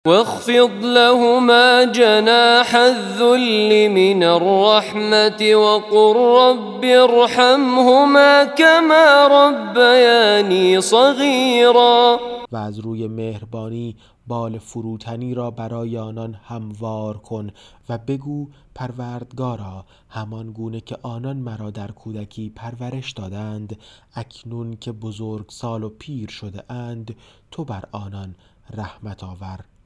واخفض لهما جناح الذل من الرحمة وقل رب ارحمهما كما ربياني صغیرا. و از روی مهربانی بال فروتنی را برای آنان هموار کن و بگو پروردگارا، همان گونه که آنان مرا در کودکی پرورش دادند، اکنون که بزرگسال و پیر شده اند تو بر آنان رحمت آور.